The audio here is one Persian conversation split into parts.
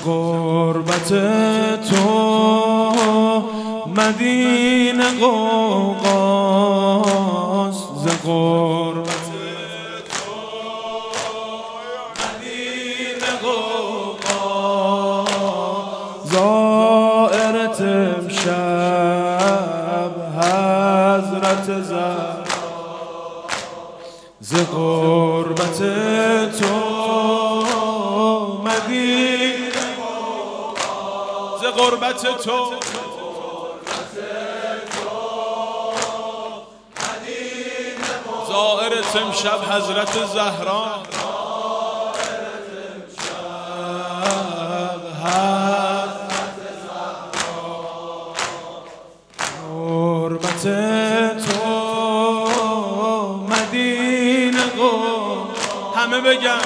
غربت تو مدینه قوقاست، ز غربت تو مدینه قوقاست، زائرت امشب حضرت زهرا، ز غربت تو مدینه قوقاست، ز غربت تو زائرت امشب حضرت زهرا، غربت تو مدینه قوقاست، همه بگن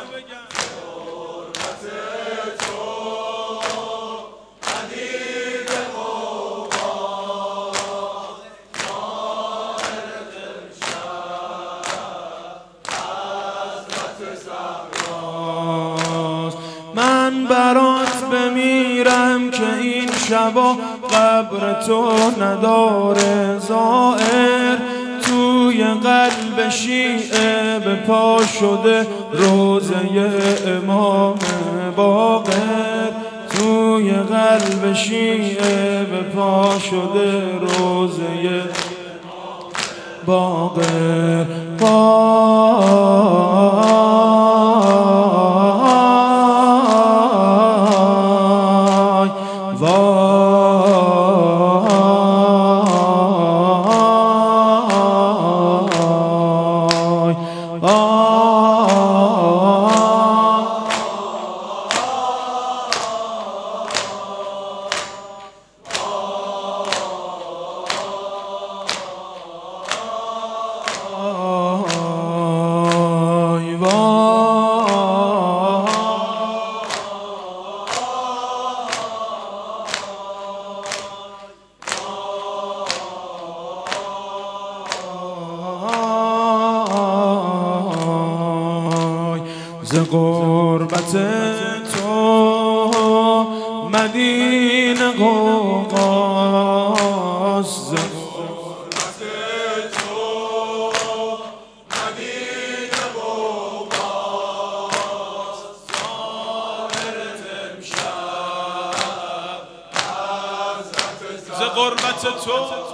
من برات بمیرم که این شبا قبر تو نداره زائر، توی قلب شیعه به پا شده روزه امام باقر، توی قلب شیعه به پا شده روزه باقر. ز غربت تو مدینه قوقاست، ز غربت تو مدینه قوقاست، زائرت امشب حضرت زهرا، ز غربت تو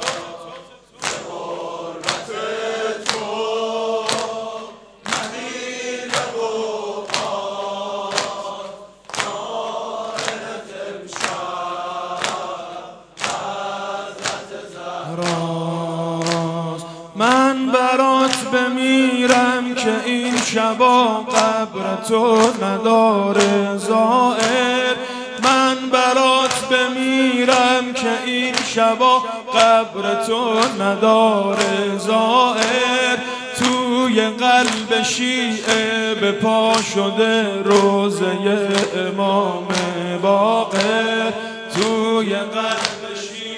من برات بمیرم که این شبا قبر تو نداره زائر، من برات بمیرم که این شبا قبر تو نداره زائر، توی قلب شیعه به پا شده روزه امام باقر، توی قلب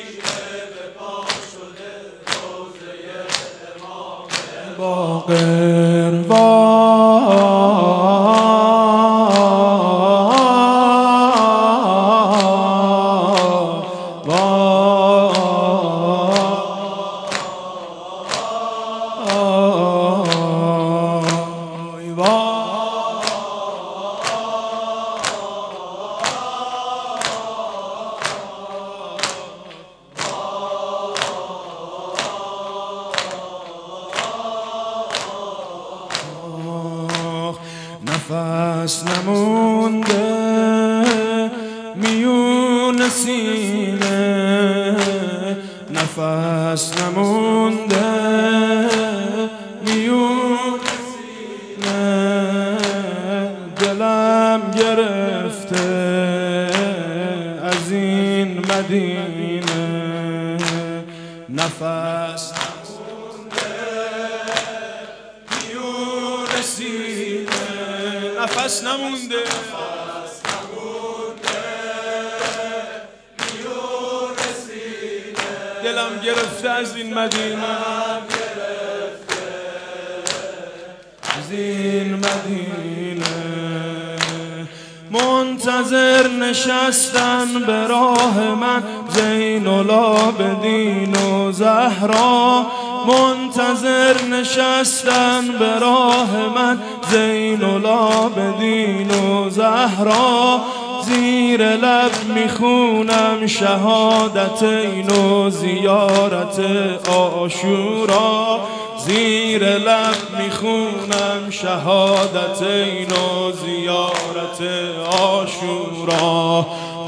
باقر. نفس نمونده میون سینه، نفس نمونده میون سینه، دلم گرفته از این مدینه، نفس نمونده میون سینه، نفس نمونده میون سینه، دلم گرفته از این مدینه، از این مدینه. منتظر نشستن به راه من زین العابدین و زهرا، منتظر نشستن به راه من زین العابدین و زهرا. زیر لب میخونم شهادتین و زیارت عاشورا، زیر لب میخونم شهادتین و زیارت عاشورا.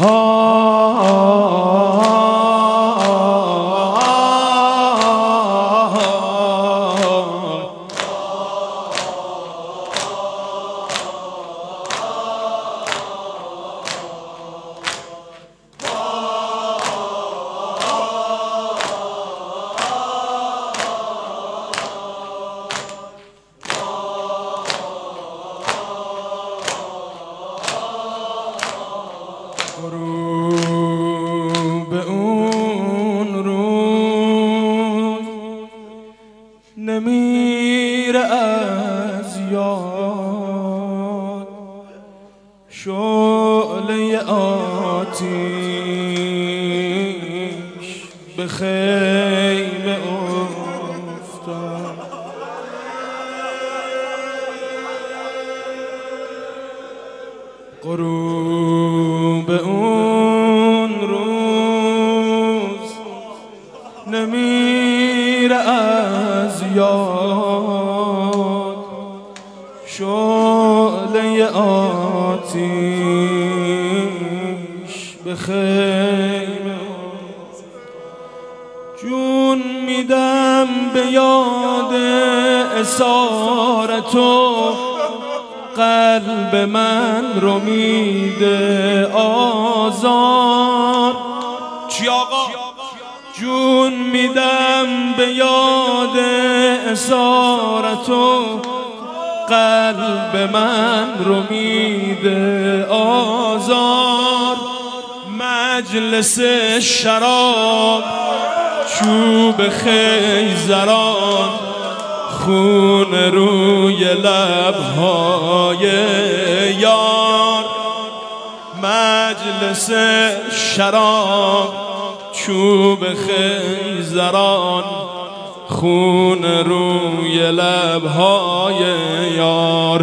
غروب اون روز نمیره از یاد، شعله آتیش به خیمه افتاد. غروب اون روز نمیره از یاد، شعله آتیش به خیمه. جون میدم به یاد اسار تو، قلب من رو میده آزار. چی آقا؟ جون میدم به یاد اسارتو، قلب من رو میده آزار. مجلس شراب چوب خیزران، خون روی لبهای یار. مجلس شراب چوب خیزران، خون روی لبهای یار.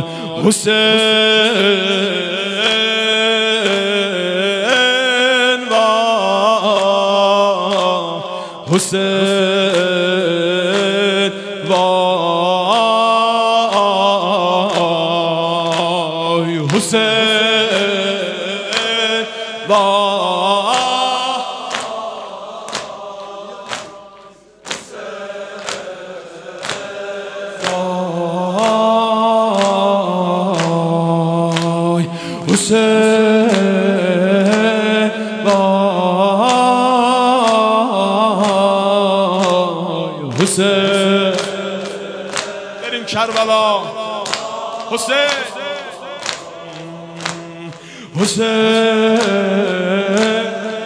حسین و حسین وای حسین وای حسین وای حسین. بریم کربلا. حسین حسین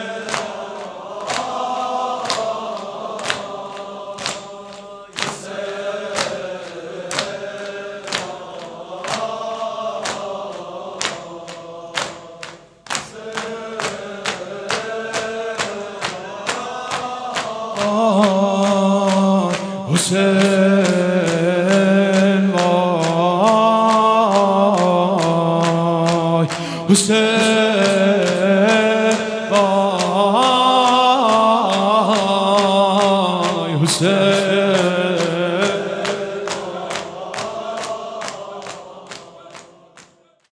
حسین وای حسین وای حسین.